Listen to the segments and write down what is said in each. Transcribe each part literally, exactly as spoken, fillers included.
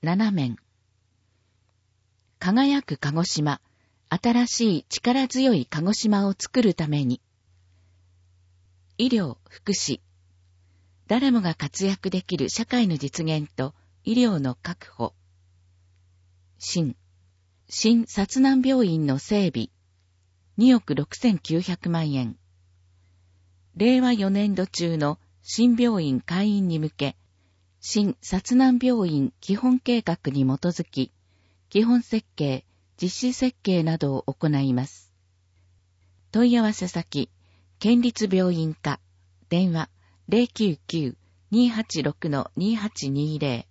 ななめん。輝く鹿児島、新しい力強い鹿児島を作るために。医療、福祉。誰もが活躍できる社会の実現と医療の確保。新、新殺難病院の整備。におくろくせんきゅうひゃくまんえん。れいわよねんど中の新病院開院に向け、新殺難病院基本計画に基づき、基本設計、実施設計などを行います。問い合わせ先、県立病院課、電話 ゼロきゅうきゅう にーはちろく にーはちにーぜろ。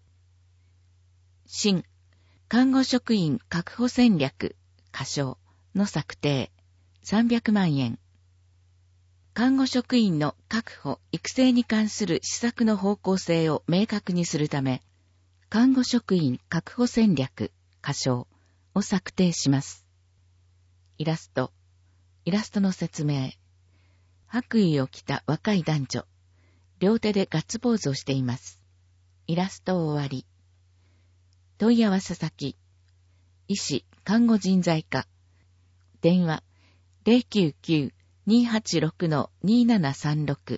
新、看護職員確保戦略、仮称の策定、さんびゃくまんえん。看護職員の確保・育成に関する施策の方向性を明確にするため、看護職員確保戦略、仮称を策定します。イラスト。イラストの説明。白衣を着た若い男女。両手でガッツポーズをしています。イラスト終わり。問い合わせ先。医師・看護人材課。電話 ゼロきゅうきゅう にーはちろく にーななさんろく。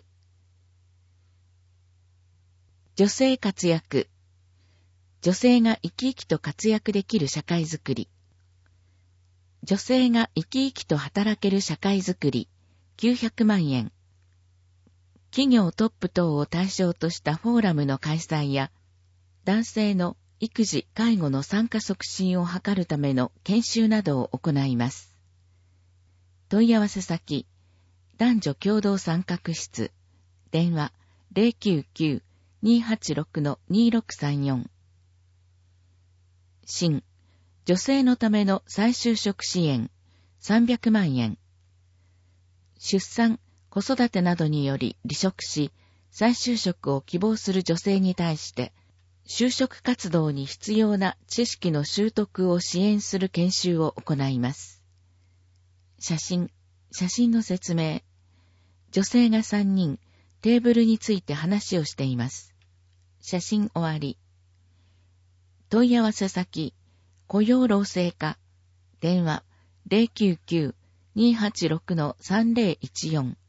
女性活躍。女性が生き生きと活躍できる社会づくり。女性が生き生きと働ける社会づくり、きゅうひゃくまんえん。企業トップ等を対象としたフォーラムの開催や、男性の育児・介護の参加促進を図るための研修などを行います。問い合わせ先、男女共同参画室、電話 ゼロきゅうきゅう にーはちろく にーろくさんよん。新、女性のための再就職支援、さんびゃくまんえん。出産、子育てなどにより離職し、再就職を希望する女性に対して、就職活動に必要な知識の習得を支援する研修を行います。写真、写真の説明。女性がさんにん、テーブルについて話をしています。写真終わり。問い合わせ先、雇用労政課、電話 ゼロきゅうきゅう にーはちろく さんぜろいちよん。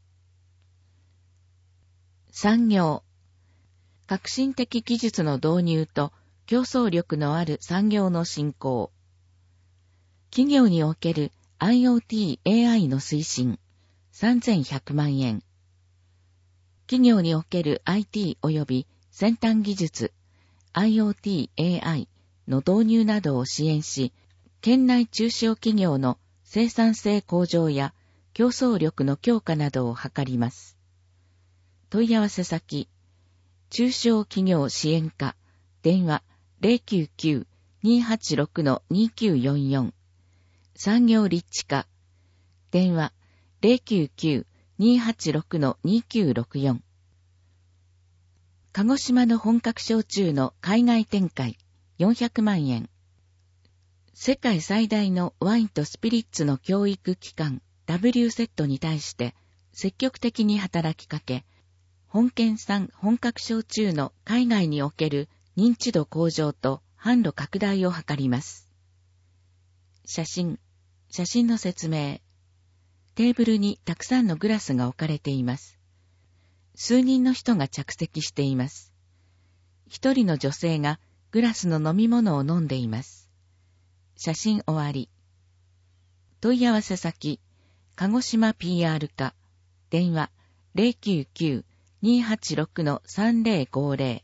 産業、革新的技術の導入と競争力のある産業の振興。企業における アイオーティー、エーアイ の推進、さんぜんひゃくまんえん。企業における アイティー 及び先端技術、アイオーティー、エーアイ の導入などを支援し、県内中小企業の生産性向上や競争力の強化などを図ります。問い合わせ先、中小企業支援課、電話 ゼロきゅうきゅう にーはちろく にーきゅうよんよん。産業立地課、電話 ゼロきゅうきゅう にーはちろく にーきゅうろくよん。鹿児島の本格焼酎の海外展開、よんひゃくまんえん。世界最大のワインとスピリッツの教育機関 ダブリューセット に対して積極的に働きかけ、本県産本格焼酎の海外における認知度向上と販路拡大を図ります。写真、写真の説明。テーブルにたくさんのグラスが置かれています。数人の人が着席しています。一人の女性がグラスの飲み物を飲んでいます。写真終わり。問い合わせ先、鹿児島 ピーアール 課、電話 ゼロきゅうきゅう にーはちろく さんぜろごぜろ。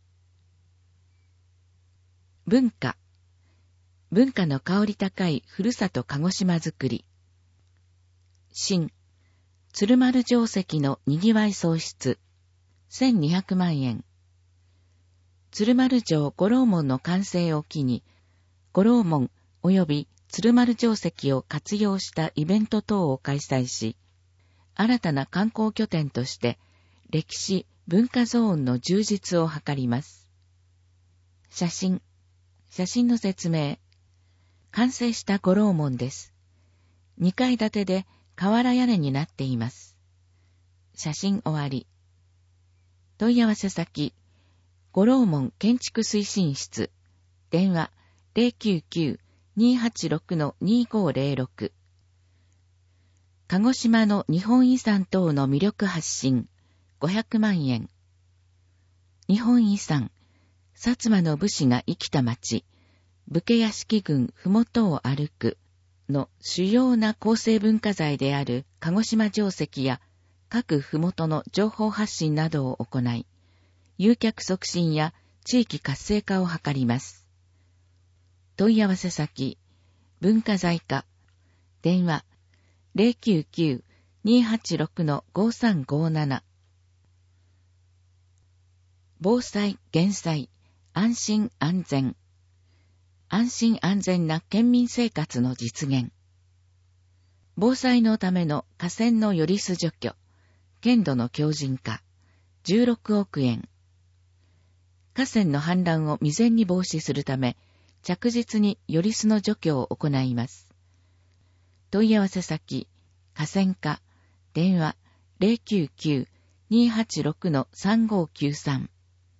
文化、文化の香り高いふるさと鹿児島づくり。新、鶴丸城跡のにぎわい創出、せんにひゃくまんえん。鶴丸城五郎門の完成を機に、五郎門及び鶴丸城跡を活用したイベント等を開催し、新たな観光拠点として歴史・文化ゾーンの充実を図ります。写真、写真の説明。完成した五郎門です。にかい建てで瓦屋根になっています。写真終わり。問い合わせ先、 五郎門建築推進室、電話 ゼロきゅうきゅう にーはちろく にーごーぜろろく。鹿児島の日本遺産等の魅力発信、ごひゃくまんえん。日本遺産、薩摩の武士が生きた町、武家屋敷群ふもとを歩くの主要な構成文化財である鹿児島城跡や各ふもとの情報発信などを行い、誘客促進や地域活性化を図ります。問い合わせ先、文化財課、電話 ゼロきゅうきゅう にーはちろく ごさんごーなな。防災・減災、安心安全。安心安全な県民生活の実現。防災のための河川のよりす除去、県土の強靭化、じゅうろくおくえん。河川の氾濫を未然に防止するため、着実によりすの除去を行います。問い合わせ先、河川課、電話 ゼロきゅうきゅう にーはちろく さんごーきゅうさん。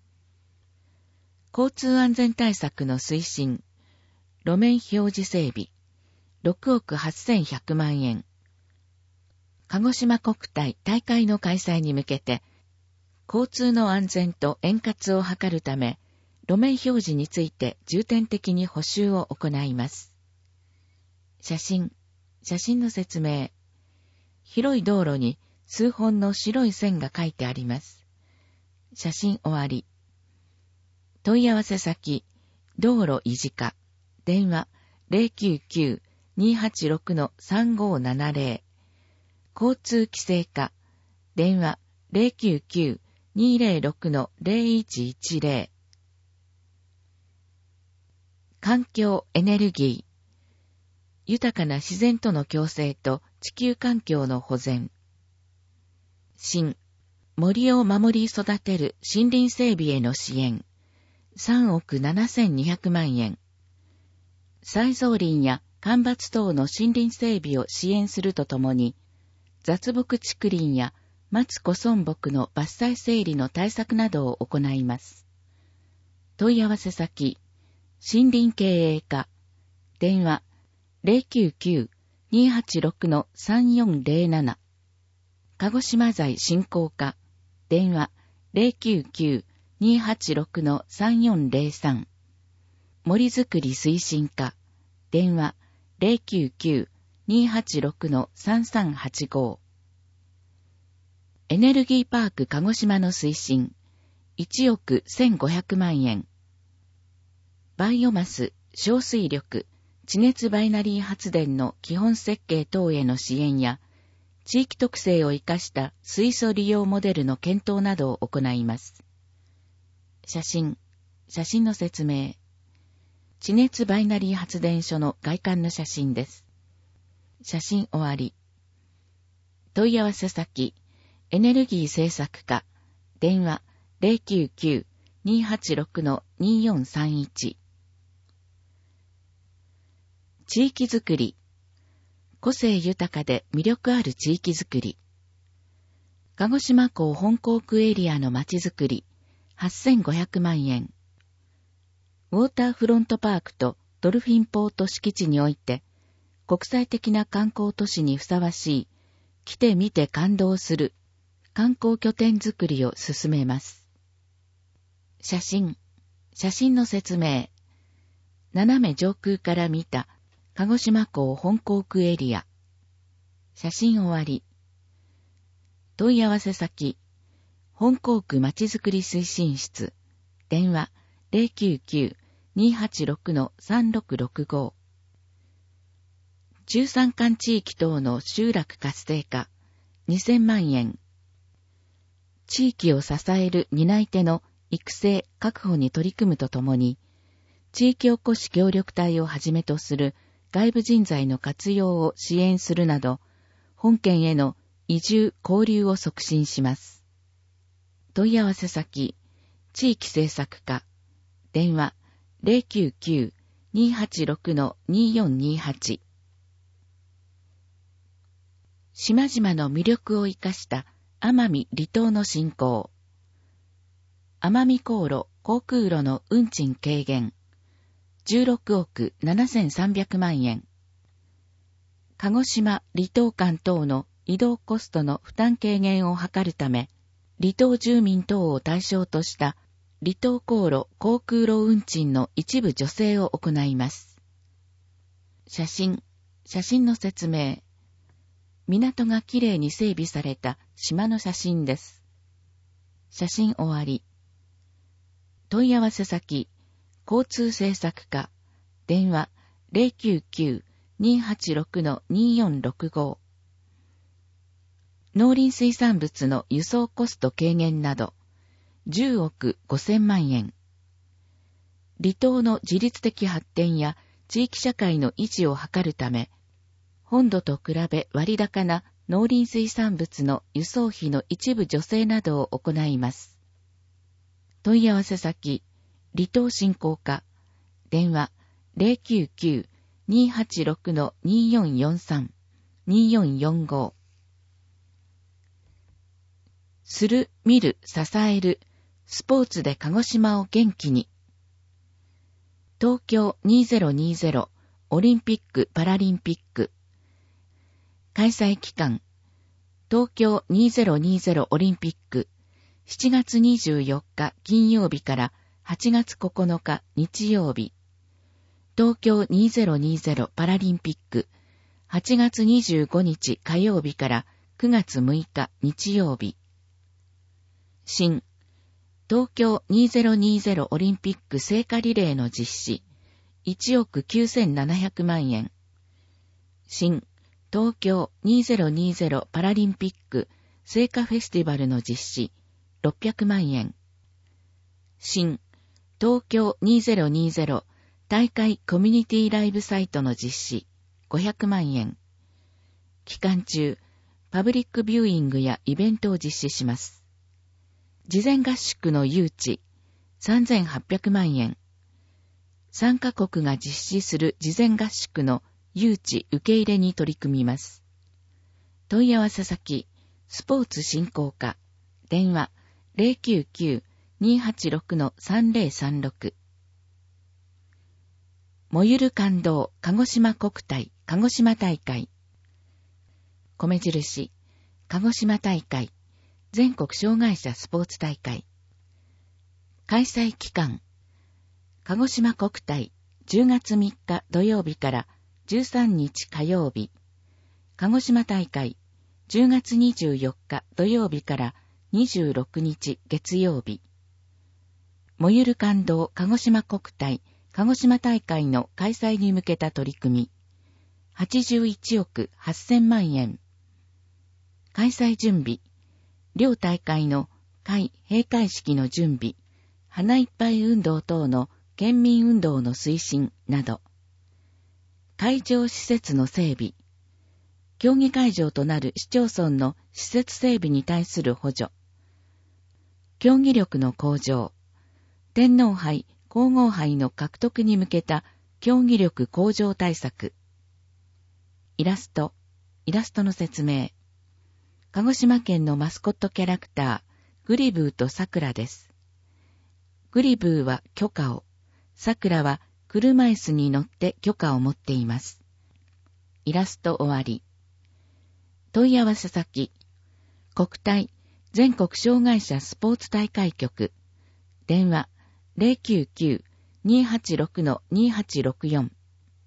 交通安全対策の推進、路面表示整備、ろくおくはっせんひゃくまんえん。鹿児島国体大会の開催に向けて、交通の安全と円滑を図るため、路面表示について重点的に補修を行います。写真、写真の説明。広い道路に数本の白い線が書いてあります。写真終わり。問い合わせ先、道路維持課、電話 ゼロきゅうきゅう にーはちろく さんごーななぜろ。交通規制課、電話 ゼロきゅうきゅう にーぜろろく ゼロいちいちぜろ。環境エネルギー。豊かな自然との共生と地球環境の保全。新、森を守り育てる森林整備への支援。さんおくななせんにひゃくまんえん。再造林や間伐等の森林整備を支援するとともに、雑木竹林や松古村木の伐採整理の対策などを行います。問い合わせ先、森林経営課、電話ゼロきゅうきゅう にーはちろく さんよんぜろなな。鹿児島財振興課、電話ゼロきゅうきゅう にーはちろく さんよんぜろさん。森づくり推進課、電話ゼロきゅうきゅう にーはちろく さんさんはちご。エネルギーパーク鹿児島の推進、いちおくせんごひゃくまんえん。バイオマス、小水力、地熱バイナリー発電の基本設計等への支援や、地域特性を生かした水素利用モデルの検討などを行います。写真、写真の説明。地熱バイナリー発電所の外観の写真です。写真終わり。問い合わせ先、エネルギー政策課、電話ゼロきゅうきゅう にーはちろく にーよんさんいち。地域づくり。個性豊かで魅力ある地域づくり。鹿児島港本港区エリアの街づくり、はっせんごひゃくまんえん。ウォーターフロントパークとドルフィンポート敷地において、国際的な観光都市にふさわしい、来てみて感動する観光拠点づくりを進めます。写真、写真の説明。斜め上空から見た鹿児島港本港区エリア。写真終わり。問い合わせ先、本港区まちづくり推進室。電話ゼロきゅうきゅう にーはちろく さんろくろくご。中山間地域等の集落活性化、にせんまんえん。地域を支える担い手の育成・確保に取り組むとともに、地域おこし協力隊をはじめとする外部人材の活用を支援するなど、本県への移住・交流を促進します。問い合わせ先、地域政策課、電話ゼロきゅうきゅう にーはちろく にーよんにーはち。島々の魅力を生かした奄美離島の振興。奄美航路航空路の運賃軽減、じゅうろくおくななせんさんびゃくまんえん。鹿児島離島間等の移動コストの負担軽減を図るため、離島住民等を対象とした離島航路航空路運賃の一部助成を行います。写真、写真の説明。港がきれいに整備された島の写真です。写真終わり。問い合わせ先、交通政策課、電話 ゼロきゅうきゅう にーはちろく にーよんろくご。農林水産物の輸送コスト軽減など、じゅうおくごせんまんえん。離島の自律的発展や地域社会の維持を図るため、本土と比べ割高な農林水産物の輸送費の一部助成などを行います。問い合わせ先、離島振興課、電話 ゼロきゅうきゅう にーはちろく にーよんよんさん にーよんよんご。する、見る、支える、スポーツで鹿児島を元気に。東京にせんにじゅうオリンピック・パラリンピック。開催期間、東京にせんにじゅうオリンピック、しちがつにじゅうよっか金曜日からはちがつここのか日曜日。東京にせんにじゅうパラリンピック、はちがつにじゅうごにち火曜日からくがつむいか日曜日。新、東京にせんにじゅうオリンピック聖火リレーの実施、いちおくきゅうせんななひゃくまんえん。新、東京にせんにじゅうパラリンピック聖火フェスティバルの実施、ろっぴゃくまんえん。新、東京にせんにじゅう大会コミュニティライブサイトの実施、ごひゃくまんえん。期間中、パブリックビューイングやイベントを実施します。事前合宿の誘致、さんぜんはっぴゃくまんえん。参加国が実施する事前合宿の誘致受け入れに取り組みます。問い合わせ先、スポーツ振興課、電話 ゼロきゅうきゅう にーはちろく さんぜろさんろく。燃ゆる感動鹿児島国体鹿児島大会。米印、鹿児島大会、全国障害者スポーツ大会。開催期間、鹿児島国体じゅうがつみっか土曜日からじゅうさんにち火曜日。鹿児島大会じゅうがつにじゅうよっか土曜日からにじゅうろくにち月曜日。燃ゆる感動鹿児島国体鹿児島大会の開催に向けた取り組み。はちじゅういちおくはっせんまんえん。開催準備。両大会の開閉会式の準備、花いっぱい運動等の県民運動の推進など。会場施設の整備。競技会場となる市町村の施設整備に対する補助。競技力の向上。天皇杯、皇后杯の獲得に向けた競技力向上対策。イラスト、イラストの説明。鹿児島県のマスコットキャラクター、グリブーとサクラです。グリブーは許可を、サクラは車椅子に乗って許可を持っています。イラスト終わり。問い合わせ先、国体全国障害者スポーツ大会局、電話 ゼロきゅうきゅう にーはちろく にーはちろくよん。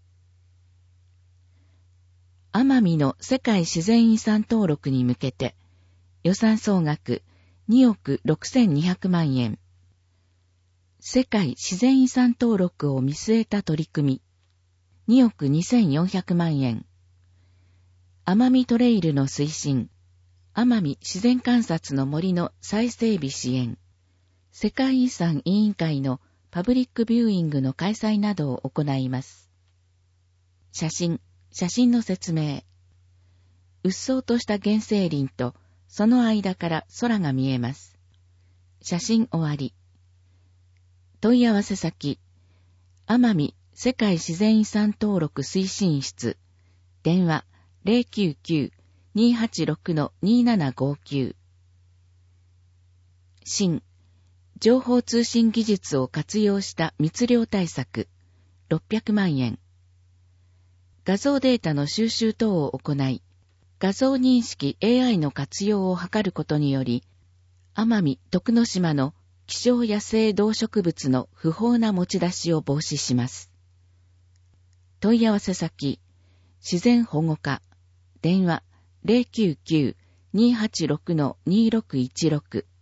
奄美の世界自然遺産登録に向けて、予算総額におくろくせんにひゃくまんえん。世界自然遺産登録を見据えた取り組み、におくにせんよんひゃくまんえん。奄美トレイルの推進、奄美自然観察の森の再整備支援、世界遺産委員会のパブリックビューイングの開催などを行います。写真、写真の説明。うっそうとした原生林と、その間から空が見えます。写真終わり。問い合わせ先、奄美世界自然遺産登録推進室、電話 ゼロきゅうきゅう にーはちろく にーななごきゅう。新、 情報通信技術を活用した密漁対策、ろっぴゃくまんえん。画像データの収集等を行い、画像認識 エーアイ の活用を図ることにより、奄美、徳之島の希少野生動植物の不法な持ち出しを防止します。問い合わせ先、自然保護課、電話 ゼロきゅうきゅう にーはちろく にーろくいちろく